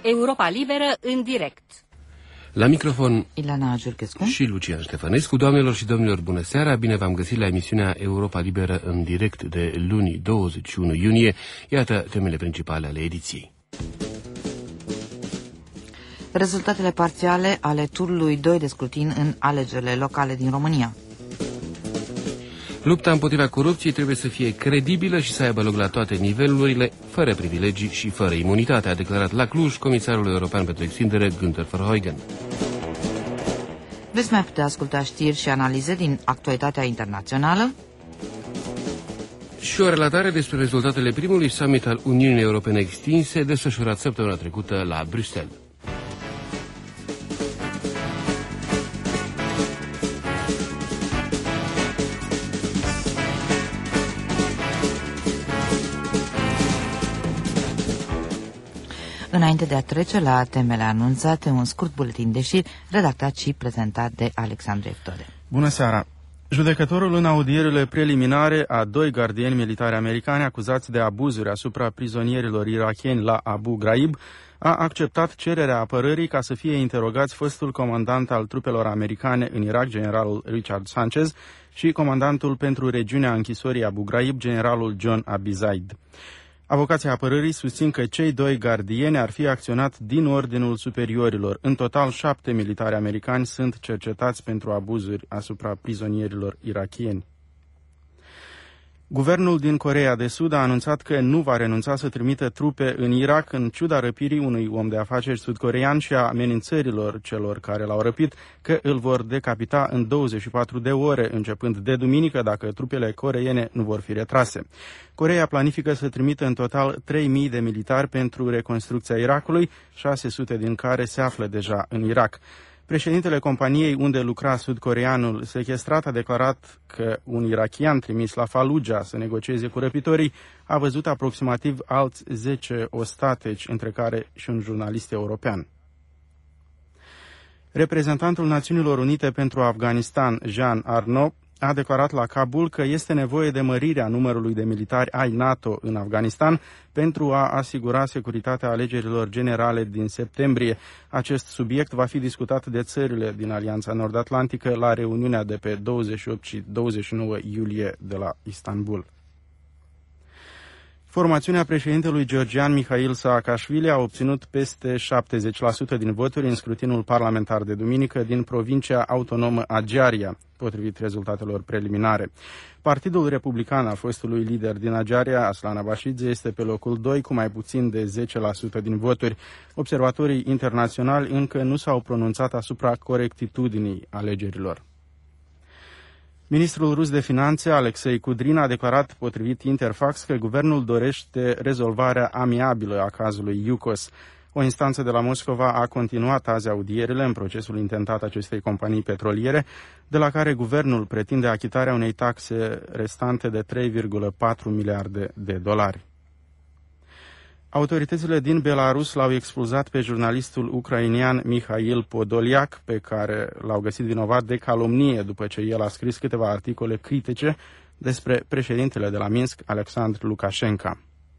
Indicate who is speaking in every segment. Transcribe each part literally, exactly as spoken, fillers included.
Speaker 1: Europa Liberă în direct.
Speaker 2: La microfon
Speaker 3: Ilana Jurchescu
Speaker 2: și Lucian Ștefănescu. Doamnelor și domnilor, bună seara! Bine v-am găsit la emisiunea Europa Liberă în direct de luni douăzeci și unu iunie. Iată temele principale ale ediției.
Speaker 3: Rezultatele parțiale ale turului doi de scrutin în alegerile locale din România.
Speaker 2: Lupta împotriva corupției trebuie să fie credibilă și să aibă loc la toate nivelurile, fără privilegii și fără imunitate, a declarat la Cluj comisarul european pentru extindere Günther Verheugen.
Speaker 3: Veți mai putea asculta știri și analize din actualitatea internațională
Speaker 2: și o relatare despre rezultatele primului summit al Uniunii Europene extinse, desfășurat săptămâna trecută la Bruxelles.
Speaker 3: Înainte de a trece la temele anunțate, un scurt buletin de știri redactat și prezentat de Alexandru Eftode.
Speaker 4: Bună seara! Judecătorul în audierile preliminare a doi gardieni militari americani acuzați de abuzuri asupra prizonierilor irakieni la Abu Ghraib a acceptat cererea apărării ca să fie interogați fostul comandant al trupelor americane în Irak, generalul Richard Sanchez, și comandantul pentru regiunea închisorii Abu Ghraib, generalul John Abizaid. Avocații apărării susțin că cei doi gardieni ar fi acționat din ordinul superiorilor. În total, șapte militari americani sunt cercetați pentru abuzuri asupra prizonierilor irakieni. Guvernul din Coreea de Sud a anunțat că nu va renunța să trimită trupe în Irak, în ciuda răpirii unui om de afaceri sudcorean și a amenințărilor celor care l-au răpit că îl vor decapita în douăzeci și patru de ore, începând de duminică, dacă trupele coreene nu vor fi retrase. Coreea planifică să trimită în total trei mii de militari pentru reconstrucția Irakului, șase sute din care se află deja în Irak. Președintele companiei unde lucra sudcoreanul sechestrat a declarat că un irakian trimis la Fallujah să negocieze cu răpitorii a văzut aproximativ alți zece ostateci, între care și un jurnalist european. Reprezentantul Națiunilor Unite pentru Afganistan, Jean Arnaud, a declarat la Kabul că este nevoie de mărirea numărului de militari ai NATO în Afganistan pentru a asigura securitatea alegerilor generale din septembrie. Acest subiect va fi discutat de țările din Alianța Nord-Atlantică la reuniunea de pe douăzeci și opt și douăzeci și nouă iulie de la Istanbul. Formațiunea președintelui georgian Mihail Saakashvili a obținut peste șaptezeci la sută din voturi în scrutinul parlamentar de duminică din provincia autonomă Agiaria, potrivit rezultatelor preliminare. Partidul Republican al fostului lider din Agiaria, Aslan Abashidze, este pe locul doi cu mai puțin de zece la sută din voturi. Observatorii internaționali încă nu s-au pronunțat asupra corectitudinii alegerilor. Ministrul rus de finanțe, Alexei Kudrin, a declarat, potrivit Interfax, că guvernul dorește rezolvarea amiabilă a cazului Yukos. O instanță de la Moscova a continuat azi audierile în procesul intentat acestei companii petroliere, de la care guvernul pretinde achitarea unei taxe restante de trei virgulă patru miliarde de dolari. Autoritățile din Belarus l-au expulzat pe jurnalistul ucrainian Mihail Podolyak, pe care l-au găsit vinovat de calomnie după ce el a scris câteva articole critice despre președintele de la Minsk, Alexandru Lukashenko.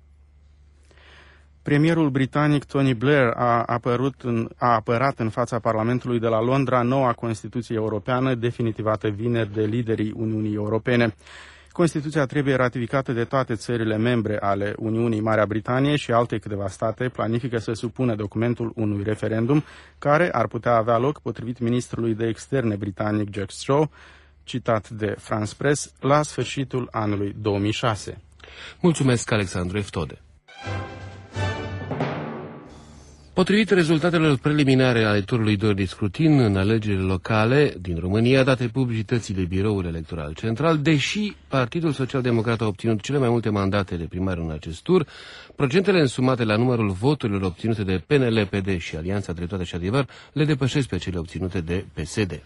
Speaker 4: Premierul britanic Tony Blair a, apărut în, a apărat în fața Parlamentului de la Londra noua Constituție Europeană, definitivată vineri de liderii Uniunii Europene. Constituția trebuie ratificată de toate țările membre ale Uniunii. Marea Britanie și alte câteva state planifică să supună documentul unui referendum care ar putea avea loc, potrivit ministrului de externe britanic Jack Straw, citat de France Press, la sfârșitul anului două mii șase.
Speaker 2: Mulțumesc, Alexandru Eftode. Potrivit rezultatelor preliminare ale turului doi de scrutin în alegerile locale din România, date publicității de Biroul Electoral Central, deși Partidul Social Democrat a obținut cele mai multe mandate de primar în acest tur, procentele însumate la numărul voturilor obținute de P N L, P D și Alianța Dreptate și Adevăr le depășesc pe cele obținute de P S D.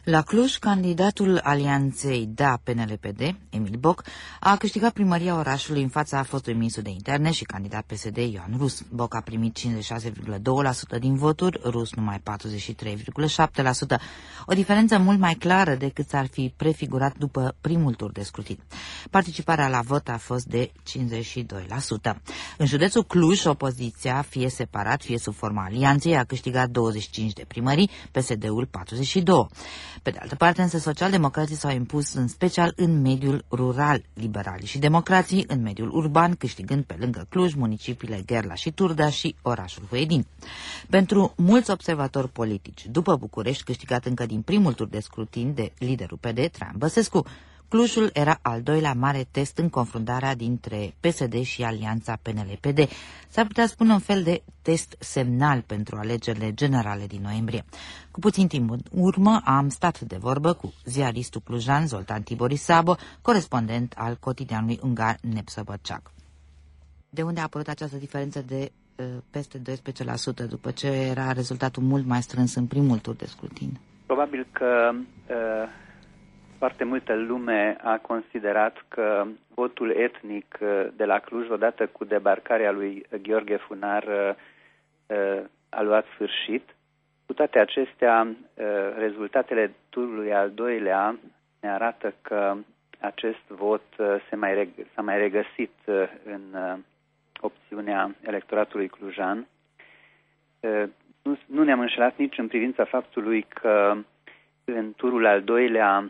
Speaker 3: La Cluj, candidatul alianței D A P N L P D, Emil Boc, a câștigat primăria orașului în fața fostului ministru de interne și candidat P S D Ioan Rus. Boc a primit cincizeci și șase virgulă doi la sută din voturi, Rus numai patruzeci și trei virgulă șapte la sută, o diferență mult mai clară decât s-ar fi prefigurat după primul tur de scrutin. Participarea la vot a fost de cincizeci și doi la sută. În județul Cluj, opoziția, fie separat, fie sub forma alianței, a câștigat douăzeci și cinci de primării, P S D-ul patruzeci și doi. Pe de altă parte, însă, socialdemocrații s-au impus în special în mediul rural, liberalii și democrații în mediul urban, câștigând pe lângă Cluj municipiile Gherla și Turda și orașul Huedin. Pentru mulți observatori politici, după București, câștigat încă din primul tur de scrutin de liderul P D, Traian Băsescu, Clujul era al doilea mare test în confruntarea dintre P S D și Alianța P N L P D. S-ar putea spune un fel de test semnal pentru alegerile generale din noiembrie. Cu puțin timp în urmă am stat de vorbă cu ziaristul clujan Zoltan Tibori Sabo, corespondent al cotidianului ungar Nepsăbăceac. De unde a apărut această diferență de uh, peste doisprezece la sută după ce era rezultatul mult mai strâns în primul tur de scrutin?
Speaker 5: Probabil că uh... foarte multă lume a considerat că votul etnic de la Cluj, odată cu debarcarea lui Gheorghe Funar, a luat sfârșit. Cu toate acestea, rezultatele turului al doilea ne arată că acest vot se mai reg- s-a mai regăsit în opțiunea electoratului clujan. Nu, nu ne-am înșelat nici în privința faptului că în turul al doilea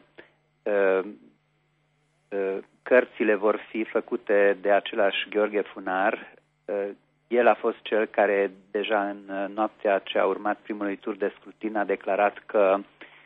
Speaker 5: cărțile vor fi făcute de același Gheorghe Funar. El a fost cel care deja în noaptea ce a urmat primului tur de scrutin a declarat că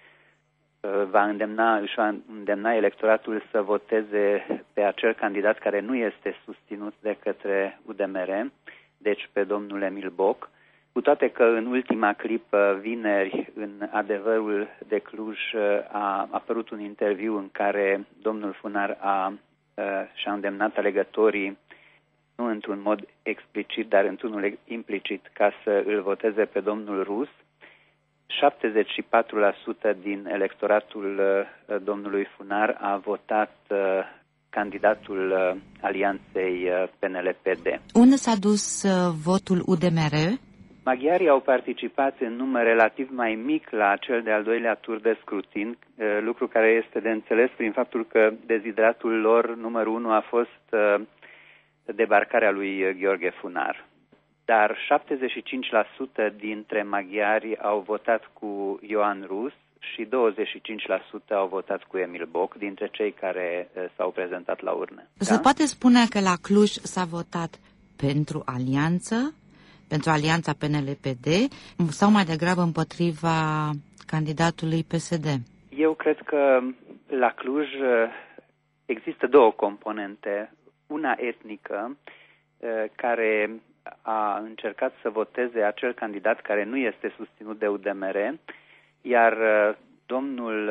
Speaker 5: va îndemna, își va îndemna electoratul să voteze pe acel candidat care nu este susținut de către U D M R, deci pe domnul Emil Boc. Cu toate că în ultima clipă, vineri, în Adevărul de Cluj, a apărut un interviu în care domnul Funar a, și-a îndemnat alegătorii, nu într-un mod explicit, dar într-unul implicit, ca să îl voteze pe domnul Rus. șaptezeci și patru la sută din electoratul domnului Funar a votat candidatul alianței P N L P D.
Speaker 3: Unde s-a dus votul U D M R?
Speaker 5: Maghiarii au participat în număr relativ mai mic la cel de-al doilea tur de scrutin, lucru care este de înțeles prin faptul că dezidratul lor numărul unu a fost debarcarea lui Gheorghe Funar. Dar șaptezeci și cinci la sută dintre maghiari au votat cu Ioan Rus și douăzeci și cinci la sută au votat cu Emil Boc, dintre cei care s-au prezentat la urne.
Speaker 3: Se da? poate spune că la Cluj s-a votat pentru alianță, pentru alianța P N L P D sau mai degrabă împotriva candidatului P S D?
Speaker 5: Eu cred că la Cluj există două componente. Una etnică, care a încercat să voteze acel candidat care nu este susținut de U D M R, iar domnul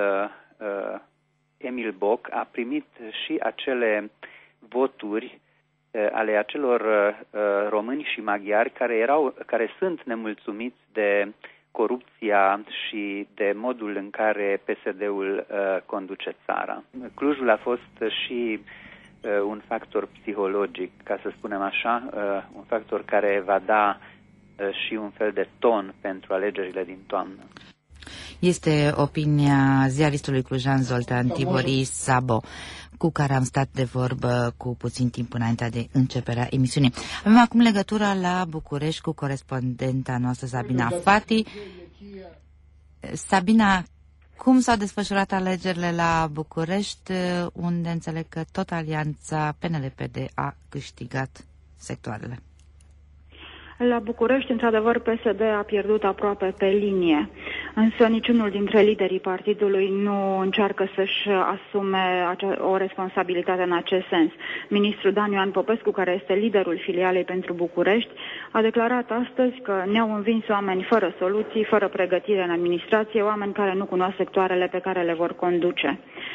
Speaker 5: Emil Boc a primit și acele voturi ale acelor uh, români și maghiari care erau, care sunt nemulțumiți de corupția și de modul în care P S D-ul uh, conduce țara. Clujul a fost și uh, un factor psihologic, ca să spunem așa, uh, un factor care va da uh, și un fel de ton pentru alegerile din toamnă.
Speaker 3: Este opinia ziaristului clujan Zoltan Tibori Sabo, cu care am stat de vorbă cu puțin timp înainte de începerea emisiunii. Avem acum legătura la București cu corespondenta noastră Sabina Fati. Sabina, cum s-au desfășurat alegerile la București, unde înțeleg că tot alianța P N L P D a câștigat sectoarele?
Speaker 6: La București, într-adevăr, P S D a pierdut aproape pe linie, însă niciunul dintre liderii partidului nu încearcă să-și asume o responsabilitate în acest sens. Ministrul Dan Ioan Popescu, care este liderul filialei pentru București, a declarat astăzi că ne-au învins oameni fără soluții, fără pregătire în administrație, oameni care nu cunosc sectoarele pe care le vor conduce.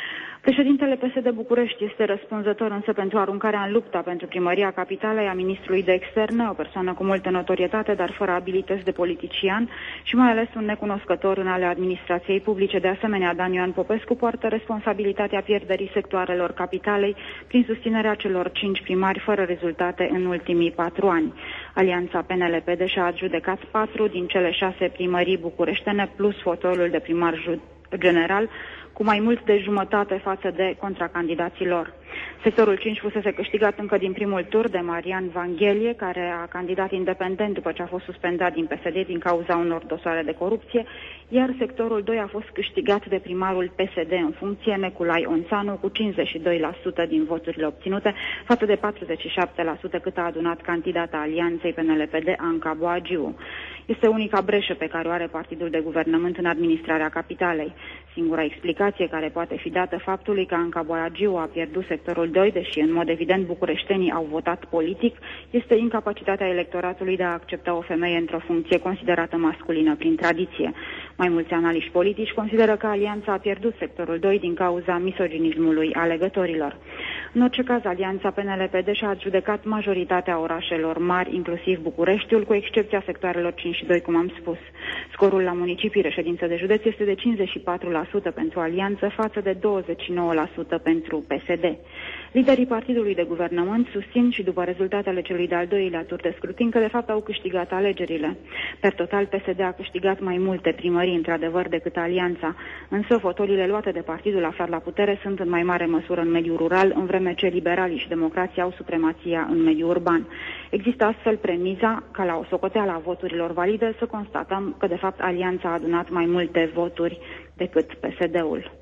Speaker 6: Președintele P S D București este răspunzător însă pentru aruncarea în lupta pentru primăria capitalei a ministrului de externe, o persoană cu multă notorietate, dar fără abilități de politician și mai ales un necunoscător în ale administrației publice. De asemenea, Dan Ioan Popescu poartă responsabilitatea pierderii sectoarelor capitalei prin susținerea celor cinci primari fără rezultate în ultimii patru ani. Alianța P N L P D și-a adjudecat patru din cele șase primării bucureștene plus fotoliul de primar general, cu mai mult de jumătate față de contracandidații lor. Sectorul cinci fusese câștigat încă din primul tur de Marian Vanghelie, care a candidat independent după ce a fost suspendat din P S D din cauza unor dosare de corupție, iar sectorul doi a fost câștigat de primarul P S D în funcție, Neculai Onțanu, cu cincizeci și doi la sută din voturile obținute, față de patruzeci și șapte la sută cât a adunat candidata alianței P N L P D, Anca Boagiu. Este unica breșă pe care o are partidul de guvernământ în administrarea capitalei. Singura explicație care poate fi dată faptului că Anca Boagiu a pierdut sectorul doi, deși în mod evident bucureștenii au votat politic, este incapacitatea electoratului de a accepta o femeie într-o funcție considerată masculină prin tradiție. Mai mulți analiști politici consideră că alianța a pierdut sectorul doi din cauza misoginismului alegătorilor. În orice caz, alianța P N L P D și-a adjudecat majoritatea orașelor mari, inclusiv Bucureștiul, cu excepția sectoarelor cinci și doi, cum am spus. Scorul la municipii, reședință de județ, este de cincizeci și patru la sută pentru alianță față de douăzeci și nouă la sută pentru P S D. Liderii partidului de guvernământ susțin și după rezultatele celui de-al doilea tur de scrutin că de fapt au câștigat alegerile. Per total, P S D a câștigat mai multe primării, într-adevăr, decât alianța, însă fotoliile luate de partidul aflat la putere sunt în mai mare măsură în mediul rural, în vreme ce liberalii și democrații au supremația în mediul urban. Există astfel premiza ca la o socoteală a voturilor valide să constatăm că de fapt alianța a adunat mai multe voturi decât P S D-ul.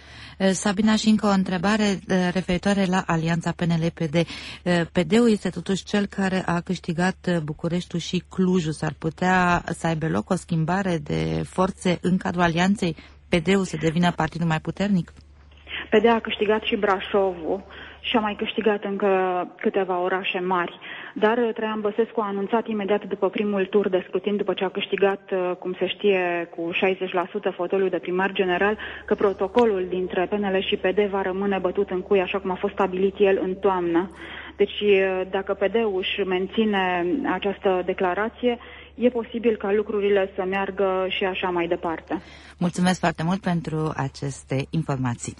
Speaker 3: Sabina, și încă o întrebare referitoare la alianța P N L P D. P D-ul este totuși cel care a câștigat Bucureștiul și Clujul. S-ar putea să aibă loc o schimbare de forțe în cadrul alianței? P D-ul să devină partidul mai puternic?
Speaker 6: P D a câștigat și Brașovul și a mai câștigat încă câteva orașe mari. Dar Traian Băsescu a anunțat imediat după primul tur de scrutin, după ce a câștigat, cum se știe, cu șaizeci la sută fotoliul de primar general, că protocolul dintre P N L și P D va rămâne bătut în cui, așa cum a fost stabilit el în toamnă. Deci dacă P D-ul își menține această declarație, e posibil ca lucrurile să meargă și așa mai departe.
Speaker 3: Mulțumesc foarte mult pentru aceste informații.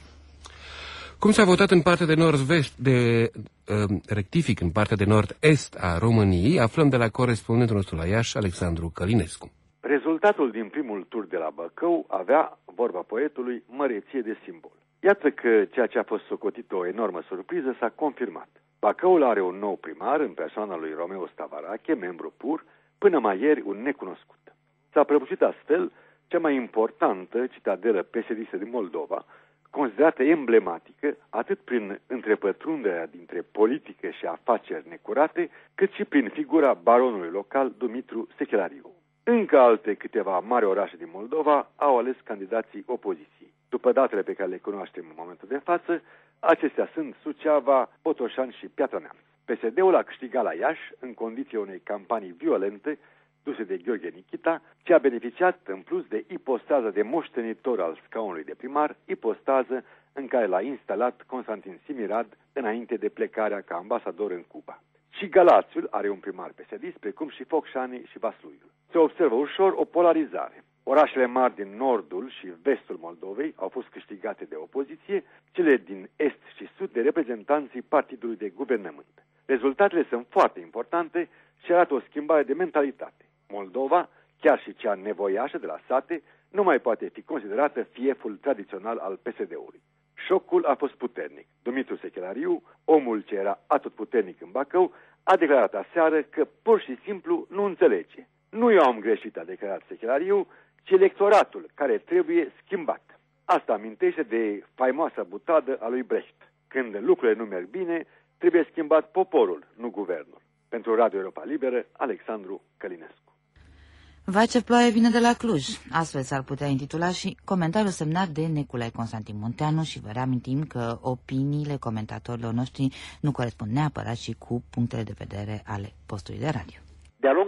Speaker 2: Cum s-a votat în partea de nord-vest, de uh, rectific, în partea de nord-est a României, aflăm de la corespondentul nostru la Iași, Alexandru Călinescu.
Speaker 7: Rezultatul din primul tur de la Bacău avea, vorba poetului, măreție de simbol. Iată că ceea ce a fost socotit o enormă surpriză s-a confirmat. Bacăul are un nou primar în persoana lui Romeo Stavarache, membru pur, până mai ieri un necunoscut. S-a prăbușit astfel cea mai importantă citadelă P S D-istă din Moldova, considerată emblematică atât prin întrepătrunderea dintre politică și afaceri necurate, cât și prin figura baronului local Dumitru Sechelariu. Încă alte câteva mari orașe din Moldova au ales candidații opoziției. După datele pe care le cunoaștem în momentul de față, acestea sunt Suceava, Botoșani și Piatra Neamț. P S D-ul a câștigat la Iași în condiția unei campanii violente duse de Gheorghe Nichita, ce a beneficiat în plus de ipostază de moștenitor al scaunului de primar, ipostază în care l-a instalat Constantin Simirad înainte de plecarea ca ambasador în Cuba. Și Galațiul are un primar P S D-ist, precum și Focșani și Vasluiul. Se observă ușor o polarizare. Orașele mari din nordul și vestul Moldovei au fost câștigate de opoziție, cele din est și sud de reprezentanții partidului de guvernământ. Rezultatele sunt foarte importante și arată o schimbare de mentalitate. Moldova, chiar și cea nevoiașă de la sate, nu mai poate fi considerată fieful tradițional al P S D-ului. Șocul a fost puternic. Dumitru Sechelariu, omul ce era atotputernic în Bacău, a declarat aseară că pur și simplu nu înțelege. Nu eu am greșit, a declarat Sechelariu, ci electoratul care trebuie schimbat. Asta amintește de faimoasa butadă a lui Brecht. Când lucrurile nu merg bine, trebuie schimbat poporul, nu guvernul. Pentru Radio Europa Liberă, Alexandru Călinescu.
Speaker 3: Vai ce ploaie vine de la Cluj. Astfel s-ar putea intitula și comentariul semnat de Neculai Constantin Munteanu și vă reamintim că opiniile comentatorilor noștri nu corespund neapărat și cu punctele de vedere ale postului de radio.
Speaker 8: De-a lungul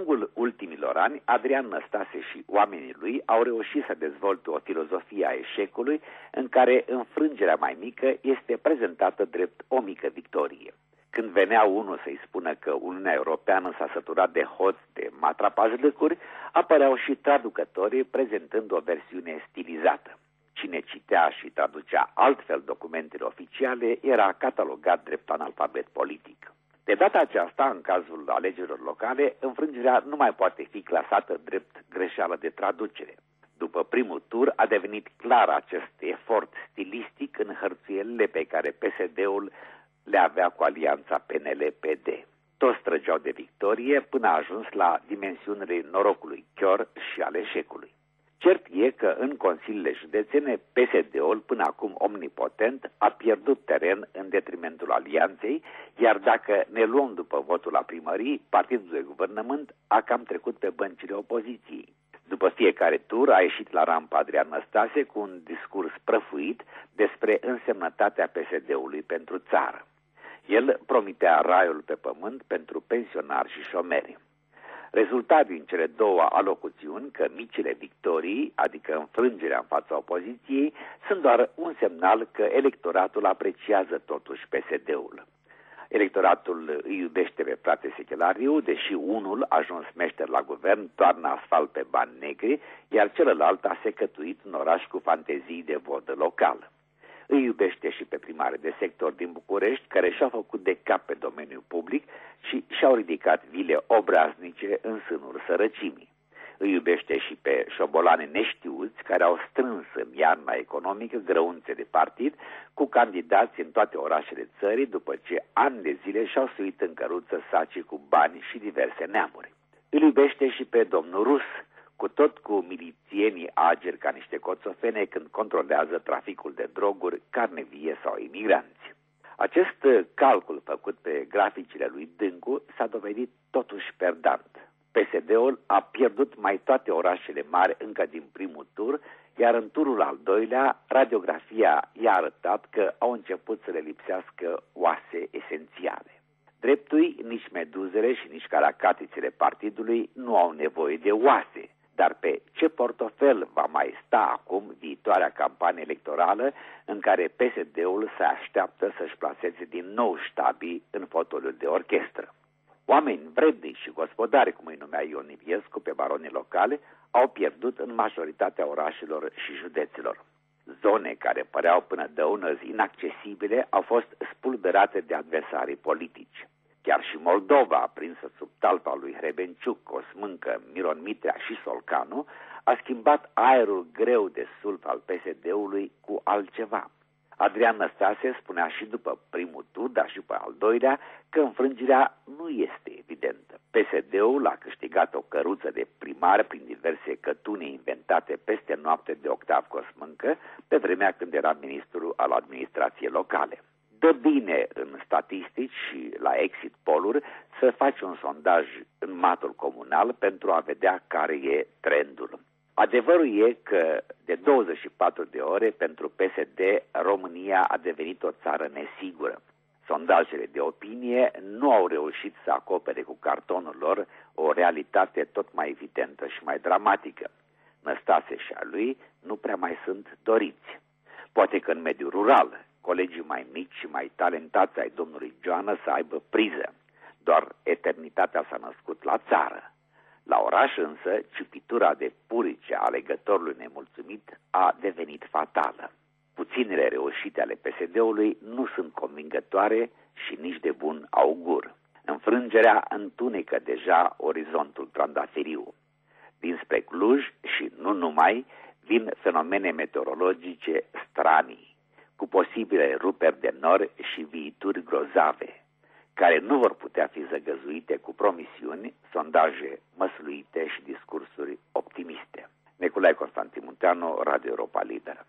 Speaker 8: ultimilor ani, Adrian Năstase și oamenii lui au reușit să dezvolte o filozofie a eșecului în care înfrângerea mai mică este prezentată drept o mică victorie. Când venea unul să-i spună că Uniunea Europeană s-a săturat de hoți, de matrapazlăcuri, apăreau și traducătorii prezentând o versiune stilizată. Cine citea și traducea altfel documentele oficiale era catalogat drept analfabet politic. De data aceasta, în cazul alegerilor locale, înfrângerea nu mai poate fi clasată drept greșeală de traducere. După primul tur a devenit clar acest efort stilistic în hărțuielile pe care P S D-ul le avea cu alianța P N L P D. Toți trăgeau de victorie până a ajuns la dimensiunile norocului chior și al eșecului. Cert e că în consiliile județene P S D-ul, până acum omnipotent, a pierdut teren în detrimentul alianței, iar dacă ne luăm după votul la primării, partidul de guvernământ a cam trecut pe băncile opoziției. După fiecare tur a ieșit la rampă Adrian Năstase cu un discurs prăfuit despre însemnătatea P S D-ului pentru țară. El promitea raiul pe pământ pentru pensionari și șomeri. Rezulta din cele două alocuțiuni că micile victorii, adică înfrângerea în fața opoziției, sunt doar un semnal că electoratul apreciază totuși P S D-ul. Electoratul îi iubește pe frate Sechelariu, deși unul, ajuns meșter la guvern, toarnă asfalt pe bani negri, iar celălalt a secătuit un oraș cu fantezii de vodă locală. Îi iubește și pe primare de sector din București, care și-au făcut de cap pe domeniul public și și-au ridicat vile obraznice în sânul sărăcimii. Îi iubește și pe șobolani neștiuți care au strâns în iarna economică grăunțe de partid cu candidați în toate orașele țării după ce ani de zile și-au suit în căruță saci cu bani și diverse neamuri. Îl iubește și pe domnul Rus, cu tot cu milițienii ageri ca niște coțofene când controlează traficul de droguri, carne vie sau imigranți. Acest calcul făcut pe graficile lui Dâncu s-a dovedit totuși perdant. P S D-ul a pierdut mai toate orașele mari încă din primul tur, iar în turul al doilea, radiografia i-a arătat că au început să le lipsească oase esențiale. Dreptui, nici meduzele și nici caracatițele partidului nu au nevoie de oase, dar pe ce portofel va mai sta acum viitoarea campanie electorală în care P S D-ul se așteaptă să-și plaseze din nou ștabii în fotoliul de orchestră? Oameni vrednici și gospodari, cum îi numea Ion Iliescu pe baronii locale, au pierdut în majoritatea orașelor și județelor. Zone care păreau până de ună zi inaccesibile au fost spulberate de adversarii politici. Chiar și Moldova, aprinsă sub talpa lui Hrebenciuc, Cosmâncă, Miron Mitrea și Solcanu, a schimbat aerul greu de sulf al P S D-ului cu altceva. Adrian Năstase spunea și după primul tur, dar și după al doilea, că înfrângerea nu este evidentă. P S D-ul a câștigat o căruță de primar prin diverse cătune inventate peste noapte de Octav Cosmâncă, pe vremea când era ministru al administrației locale. Dă bine în statistici și la exit poll-uri să faci un sondaj în matul comunal pentru a vedea care e trendul. Adevărul e că de douăzeci și patru de ore pentru P S D România a devenit o țară nesigură. Sondajele de opinie nu au reușit să acopere cu cartonul lor o realitate tot mai evidentă și mai dramatică. Năstase și a lui nu prea mai sunt doriți. Poate că în mediul rural, colegii mai mici și mai talentați ai domnului Joană să aibă priză. Doar eternitatea s-a născut la țară. La oraș însă, ciupitura de purice a alegătorului nemulțumit a devenit fatală. Puținele reușite ale P S D-ului nu sunt convingătoare și nici de bun augur. Înfrângerea întunecă deja orizontul trandafiriu. Dinspre Cluj și nu numai, vin fenomene meteorologice stranii, cu posibile ruperi de nori și viituri grozave, care nu vor putea fi zăgăzuite cu promisiuni, sondaje măsluite și discursuri optimiste. Nicolae Constantin Munteanu, Radio Europa Liberă.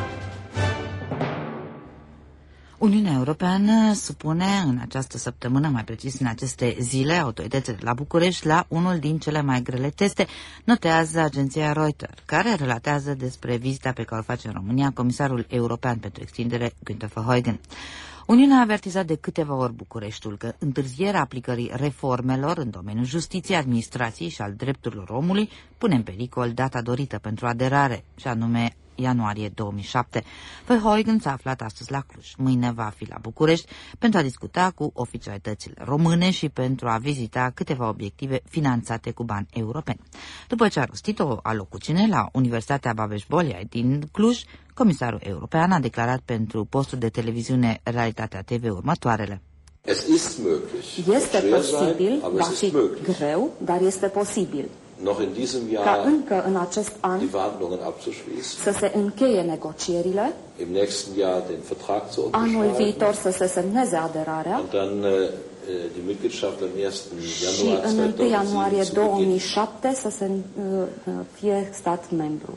Speaker 3: Uniunea Europeană supune în această săptămână, mai precis în aceste zile, autoritățile de la București la unul din cele mai grele teste, notează agenția Reuters, care relatează despre vizita pe care o face în România comisarul european pentru extindere, Günther Verheugen. Uniunea a avertizat de câteva ori Bucureștiul că întârzierea aplicării reformelor în domeniul justiției, administrației și al drepturilor omului pune în pericol data dorită pentru aderare, și anume ianuarie două mii șapte. Verheugen s-a aflat astăzi la Cluj. Mâine va fi la București pentru a discuta cu oficialitățile române și pentru a vizita câteva obiective finanțate cu bani europeni. După ce a rostit o alocuțiune la Universitatea Babeș-Bolyai din Cluj, comisarul european a declarat pentru postul de televiziune Realitatea T V următoarele.
Speaker 9: Este posibil, va fi greu, dar este posibil ca încă în acest an să se încheie negocierile, anul viitor să se semneze aderarea și în întâi ianuarie două mii șapte să se fie stat membru.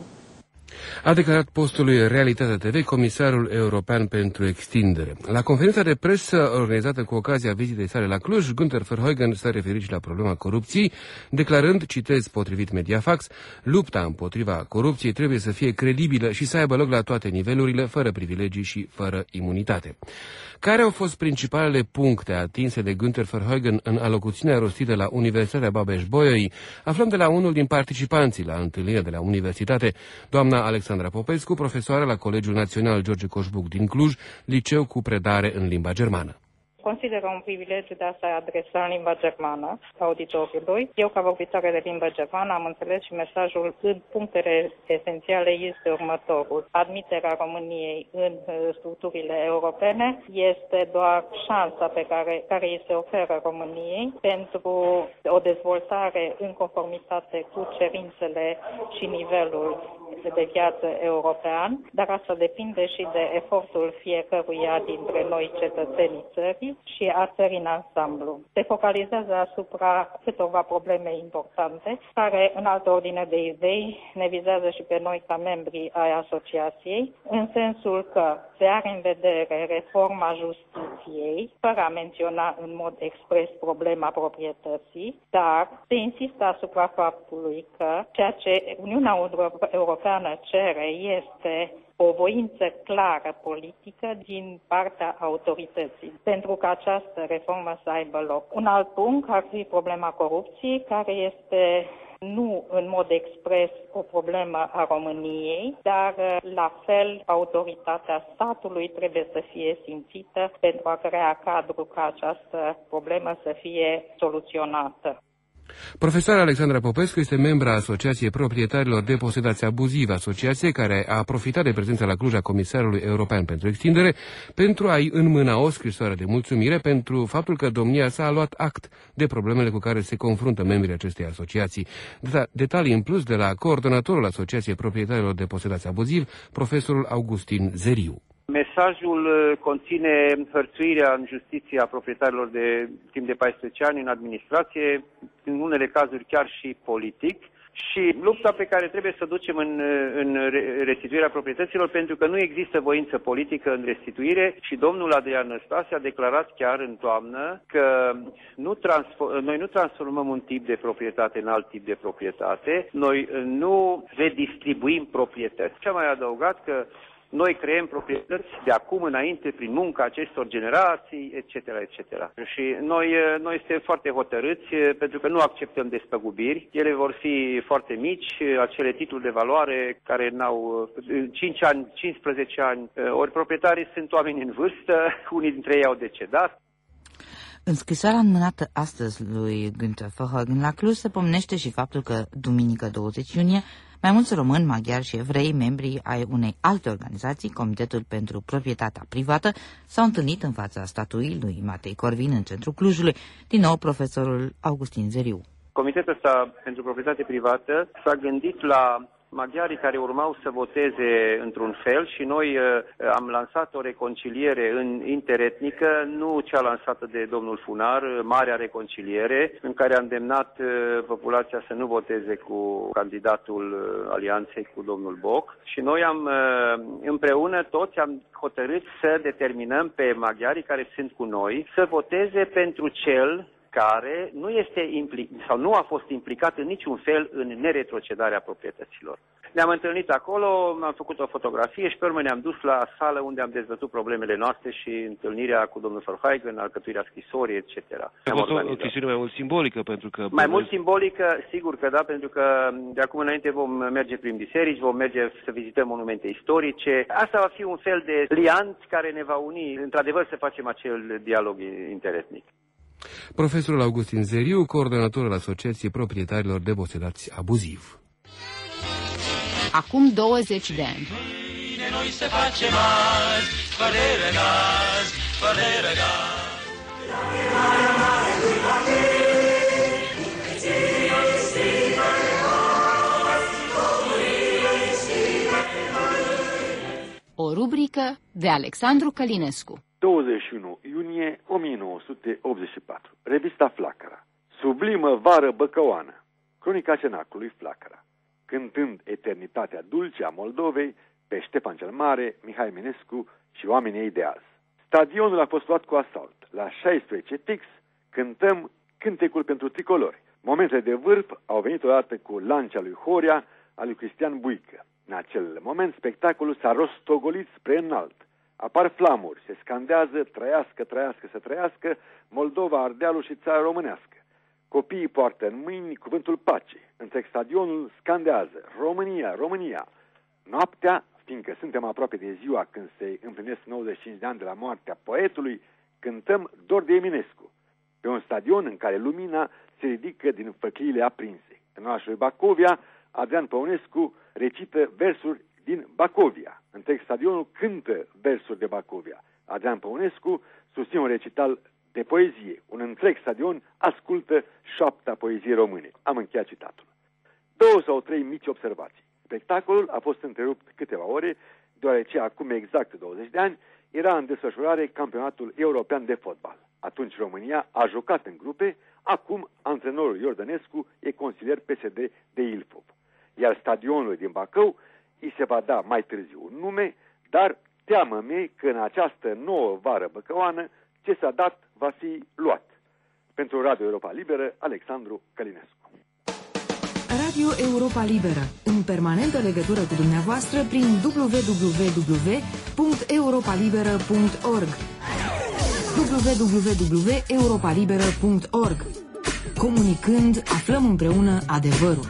Speaker 2: A declarat postului Realitatea T V comisarul european pentru extindere. La conferința de presă organizată cu ocazia vizitei sale la Cluj, Günther Verheugen s-a referit și la problema corupției, declarând, citez potrivit Mediafax, lupta împotriva corupției trebuie să fie credibilă și să aibă loc la toate nivelurile, fără privilegii și fără imunitate. Care au fost principalele puncte atinse de Günther Verheugen în alocuțiunea rostită la Universitatea Babeș-Bolyai? Aflăm de la unul din participanții la întâlnirea de la universitate, doamna Alexandra Popescu, profesoară la Colegiul Național George Coșbuc din Cluj, liceu cu predare în limba germană.
Speaker 10: Consideră un privilegiu de a se adresa în limba germană auditoriului. Eu, ca vorbitoare de limba germană, am înțeles și mesajul în punctele esențiale este următorul. Admiterea României în structurile europene este doar șansa pe care, care îi se oferă României pentru o dezvoltare în conformitate cu cerințele și nivelul de viață european, dar asta depinde și de efortul fiecăruia dintre noi cetățenii țării și a țării în ansamblu. Se focalizează asupra câteva probleme importante, care în altă ordine de idei ne vizează și pe noi ca membri ai asociației, în sensul că se are în vedere reforma justiției, fără a menționa în mod expres problema proprietății, dar se insistă asupra faptului că ceea ce Uniunea Europeană cere este o voință clară politică din partea autorității, pentru ca această reformă să aibă loc. Un alt punct ar fi problema corupției, care este nu în mod expres o problemă a României, dar la fel autoritatea statului trebuie să fie simțită pentru a crea cadru ca această problemă să fie soluționată.
Speaker 2: Profesoara Alexandra Popescu este membra Asociației Proprietarilor de Posedație Abuzivă, asociație care a profitat de prezența la Cluj a Comisarului European pentru Extindere pentru a-i înmâna o scrisoare de mulțumire pentru faptul că domnia sa a luat act de problemele cu care se confruntă membrii acestei asociații. Detalii în plus de la coordonatorul Asociației Proprietarilor de Posedație Abuziv, profesorul Augustin Zeriu.
Speaker 11: Mesajul conține hărțuirea în justiție a proprietarilor de timp de paisprezece ani în administrație, în unele cazuri chiar și politic, și lupta pe care trebuie să o ducem în, în restituirea proprietăților, pentru că nu există voință politică în restituire și domnul Adrian Năstase a declarat chiar în toamnă că nu noi nu transformăm un tip de proprietate în alt tip de proprietate, noi nu redistribuim proprietăți. Ce am mai adăugat că noi creăm proprietăți de acum înainte prin munca acestor generații, et cetera, et cetera. Și noi, noi suntem foarte hotărâți pentru că nu acceptăm despăgubiri. Ele vor fi foarte mici, acele titluri de valoare care n-au cinci ani, cincisprezece ani, ori proprietarii sunt oameni în vârstă, unii dintre ei au decedat.
Speaker 3: În scrisoarea înmânată astăzi lui Günther Verheugen la Cluj se pomenește și faptul că, duminică douăzeci iunie, mai mulți români, maghiari și evrei, membrii ai unei alte organizații, Comitetul pentru Proprietatea Privată, s-au întâlnit în fața statuii lui Matei Corvin în centrul Clujului, din nou profesorul Augustin Zeriu.
Speaker 11: Comitetul ăsta pentru proprietate privată s-a gândit la maghiarii care urmau să voteze într-un fel și noi uh, am lansat o reconciliere în interetnică, nu cea lansată de domnul Funar, Marea Reconciliere, în care a îndemnat uh, populația să nu voteze cu candidatul uh, alianței cu domnul Boc. Și noi am uh, împreună toți am hotărât să determinăm pe maghiarii care sunt cu noi să voteze pentru cel care nu este implic- sau nu a fost implicat în niciun fel în neretrocedarea proprietăților. Ne-am întâlnit acolo, am făcut o fotografie și pe urmă ne-am dus la sală unde am dezbătut problemele noastre și întâlnire cu domnul Verheugen, alcătuirea scrisorii, et cetera.
Speaker 2: A fost o chestiune mai mult simbolică, pentru că...
Speaker 11: Mai mult simbolică, sigur că da, pentru că de acum înainte vom merge prin biserici, vom merge să vizităm monumente istorice. Asta va fi un fel de lianț care ne va uni, într-adevăr, să facem acel dialog interetnic.
Speaker 2: Profesorul Augustin Zeriu, coordonator al Asociației Proprietarilor de Bosedați Abuziv.
Speaker 1: Acum douăzeci de ani.
Speaker 12: Noi se facem azi, fără gaz, fără gaz.
Speaker 1: O rubrică de Alexandru Călinescu.
Speaker 7: douăzeci și unu iunie o mie nouă sute optzeci și patru. Revista Flacăra. Sublimă vară băcăoană. Cronica cenacului Flacăra. Cântând eternitatea dulce a Moldovei pe Ștefan cel Mare, Mihai Eminescu și oamenii ei de azi. Stadionul a fost luat cu asalt. La șaisprezece fix cântăm cântecul pentru tricolori. Momentele de vârf au venit odată cu lancea lui Horia, a lui Cristian Buică. În acel moment, spectacolul s-a rostogolit spre înalt. Apar flamuri, se scandează, trăiască, trăiască, să trăiască, Moldova, Ardealul și țara românească. Copiii poartă în mâini cuvântul pace. Întreg stadionul scandează, România, România. Noaptea, fiindcă suntem aproape de ziua când se împlinesc nouăzeci și cinci de ani de la moartea poetului, cântăm Dor de Eminescu, pe un stadion în care lumina se ridică din făcliile aprinse. În orașul Bacovia, Adrian Păunescu recită versuri din Bacovia. Întreg stadionul cântă versuri de Bacovia. Adrian Păunescu susține un recital de poezie. Un întreg stadion ascultă șoapta poeziei române. Am încheiat citatul. Două sau trei mici observații. Spectacolul a fost întrerupt câteva ore, deoarece acum exact douăzeci de ani era în desfășurare campionatul european de fotbal. Atunci România a jucat în grupe, acum antrenorul Iordănescu e consilier P S D de Ilfov. Iar stadionului din Bacău îi se va da mai târziu un nume, dar teamă-mi că în această nouă vară băcăoană ce s-a dat va fi luat. Pentru Radio Europa Liberă, Alexandru Călinescu.
Speaker 13: Radio Europa Liberă, în permanentă legătură cu dumneavoastră prin w w w punct europa liberă punct org w w w punct europa liberă punct org. Comunicând, aflăm împreună adevărul.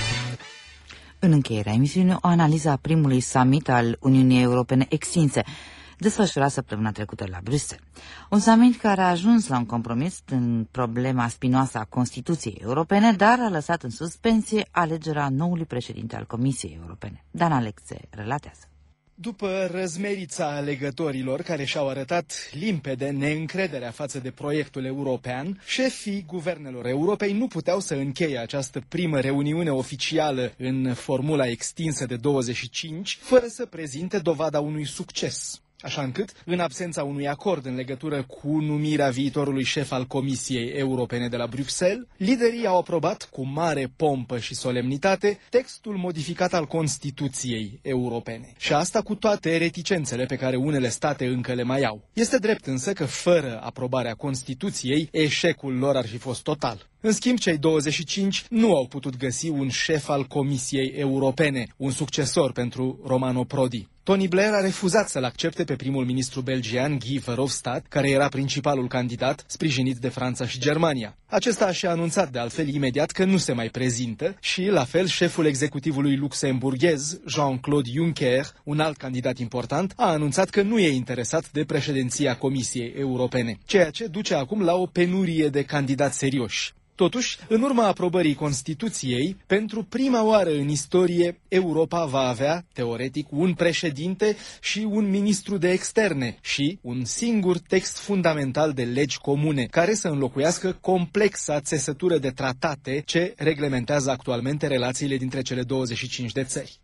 Speaker 3: În încheierea emisiunii, o analiză a primului summit al Uniunii Europene extinse, desfășurat săptămâna trecută la Bruxelles. Un summit care a ajuns la un compromis în problema spinoasă a Constituției Europene, dar a lăsat în suspensie alegerea noului președinte al Comisiei Europene. Dan Alexe relatează.
Speaker 14: După răzmerița alegătorilor care și-au arătat limpede neîncrederea față de proiectul european, șefii guvernelor Europei nu puteau să încheie această primă reuniune oficială în formula extinsă de douăzeci și cinci, fără să prezinte dovada unui succes. Așa încât, în absența unui acord în legătură cu numirea viitorului șef al Comisiei Europene de la Bruxelles, liderii au aprobat cu mare pompă și solemnitate textul modificat al Constituției Europene. Și asta cu toate reticențele pe care unele state încă le mai au. Este drept însă că fără aprobarea Constituției, eșecul lor ar fi fost total. În schimb, cei douăzeci și cinci nu au putut găsi un șef al Comisiei Europene, un succesor pentru Romano Prodi. Tony Blair a refuzat să-l accepte pe primul ministru belgian Guy Verhofstadt, care era principalul candidat, sprijinit de Franța și Germania. Acesta și-a anunțat de altfel imediat că nu se mai prezintă și, la fel, șeful executivului luxemburghez, Jean-Claude Juncker, un alt candidat important, a anunțat că nu e interesat de președinția Comisiei Europene, ceea ce duce acum la o penurie de candidați serioși. Totuși, în urma aprobării Constituției, pentru prima oară în istorie, Europa va avea, teoretic, un președinte și un ministru de externe și un singur text fundamental de legi comune, care să înlocuiască complexa țesătură de tratate ce reglementează actualmente relațiile dintre cele douăzeci și cinci de țări.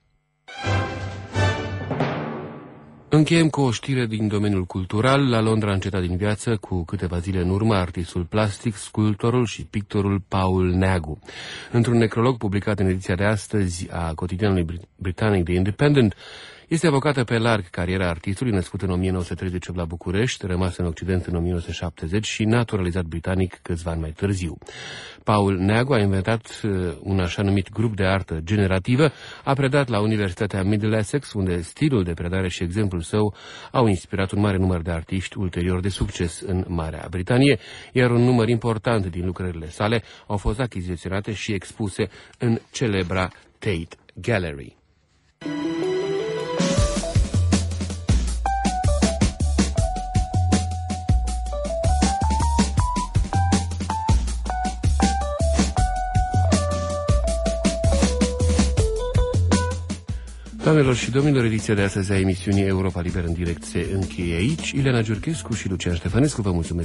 Speaker 2: Încheiem cu o știre din domeniul cultural. La Londra a încetat din viață cu câteva zile în urmă artistul plastic, sculptorul și pictorul Paul Neagu. Într-un necrolog publicat în ediția de astăzi a cotidianului britanic The Independent, Este evocată pe larg cariera artistului, născut în o mie nouă sute treizeci și opt la București, rămas în Occident în o mie nouă sute șaptezeci și naturalizat britanic câțiva ani mai târziu. Paul Neagu a inventat un așa numit grup de artă generativă, a predat la Universitatea Middlesex, unde stilul de predare și exemplul său au inspirat un mare număr de artiști ulterior de succes în Marea Britanie, iar un număr important din lucrările sale au fost achiziționate și expuse în celebra Tate Gallery. Doamnelor și domnilor, ediția de astăzi a emisiunii Europa Liberă în direct se încheie aici. Ileana Giurchescu și Lucian Ștefănescu vă mulțumesc